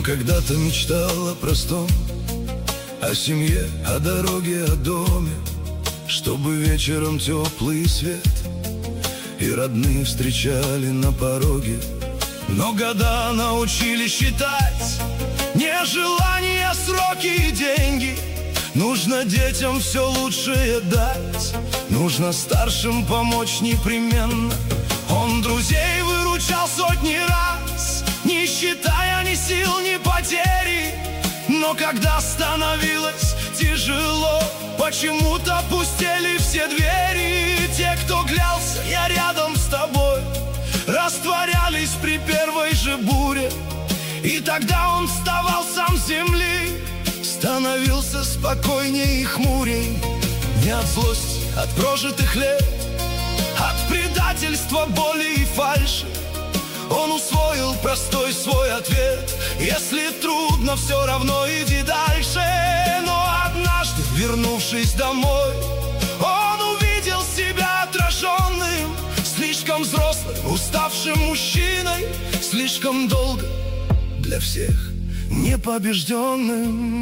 когда-то мечтал о простом, о семье, о дороге, о доме, чтобы вечером теплый свет и родные встречали на пороге. Но года научили считать не желания, сроки и деньги. Нужно детям все лучшее дать, нужно старшим помочь непременно. Он друзей выручал сотни раз, не считая ни сил, ни потери. Но когда становилось тяжело, почему-то пустели все двери. Те, кто клялся, я рядом с тобой, растворялись при первой же буре. И тогда он вставал сам с земли, становился спокойней и хмурей. Не от злости, от прожитых лет, от предательства, боли и фальши. Он усвоил простой свой ответ: если трудно, все равно иди дальше. Но однажды, вернувшись домой, он увидел себя отраженным, слишком взрослым, уставшим мужчиной, слишком долго для всех непобежденным.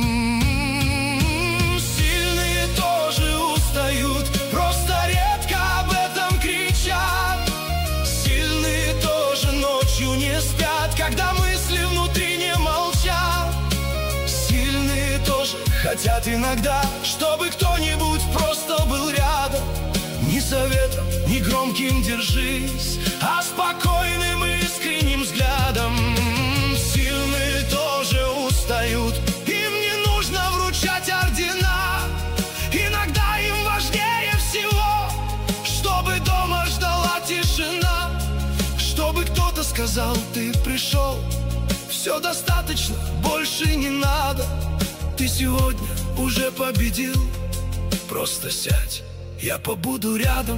Сильные тоже устают, просто редко об этом кричат. Сильные тоже ночью не спят, когда мысли внутри не молчат. Сильные тоже хотят иногда, чтобы кто-нибудь просто был рядом. Ни советом, ни громким «держись», а спокойным и искренним взглядом. Сильные тоже устают, им не нужно вручать ордена. Иногда им важнее всего, чтобы дома ждала тишина, чтобы кто-то сказал: ты пришел, все достаточно, больше не надо. Ты сегодня уже победил, просто сядь, я побуду рядом.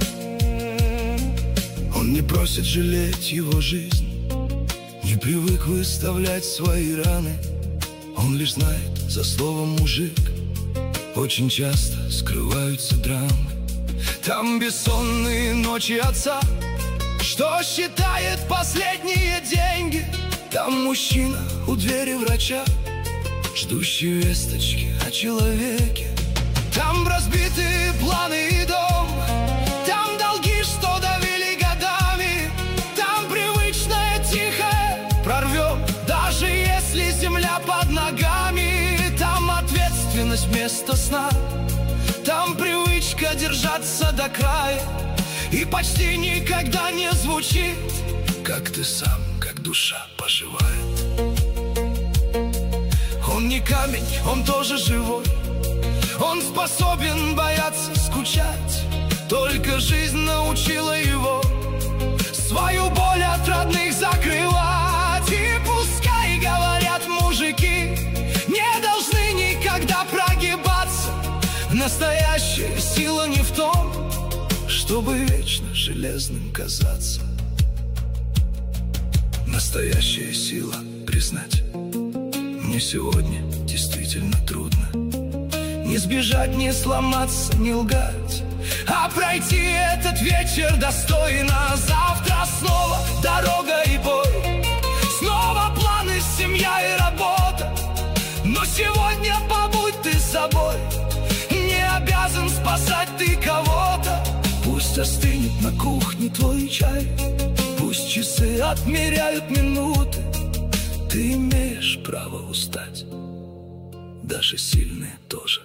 Он не просит жалеть его жизнь, не привык выставлять свои раны. Он лишь знает, за словом «мужик» очень часто скрываются драмы. Там бессонные ночи отца, что считает последние деньги. Там мужчина у двери врача, ждущий весточки о человеке. Там разбитые планы и дом, там долги, что давили годами. Там привычное тихое прорвем, даже если земля под ногами. Там ответственность вместо сна, там привычка держаться до края. И почти никогда не звучит: как ты сам, как душа поживает. Он не камень, он тоже живой, он способен бояться, скучать. Только жизнь научила его свою боль от родных закрывать. И пускай говорят мужики, не должны никогда прогибаться. Настоящая сила не в том, чтобы вечно железным казаться. Настоящая сила признать: мне сегодня действительно трудно. Не сбежать, не сломаться, не лгать, а пройти этот вечер достойно. Завтра снова дорога и бой, снова планы, семья и работа. Но сегодня побудь ты собой, не обязан спасать ты кого-то. Пусть остынет на кухне твой чай, пусть часы отмеряют минуты. Ты имеешь право устать, даже сильные тоже.